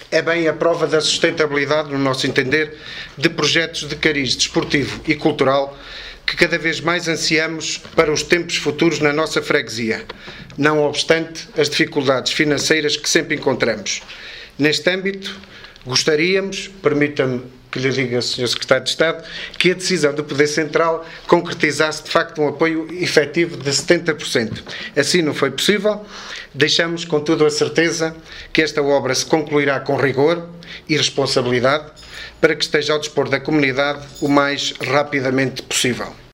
é bem a prova da sustentabilidade, no nosso entender, de projetos de cariz desportivo e cultural que cada vez mais ansiamos para os tempos futuros na nossa freguesia, não obstante as dificuldades financeiras que sempre encontramos. Neste âmbito, gostaríamos, permita-me que lhe diga, Sr. Secretário de Estado, que a decisão do Poder Central concretizasse de facto um apoio efetivo de 70%. Assim não foi possível. Deixamos, contudo, a certeza que esta obra se concluirá com rigor e responsabilidade para que esteja ao dispor da comunidade o mais rapidamente possível.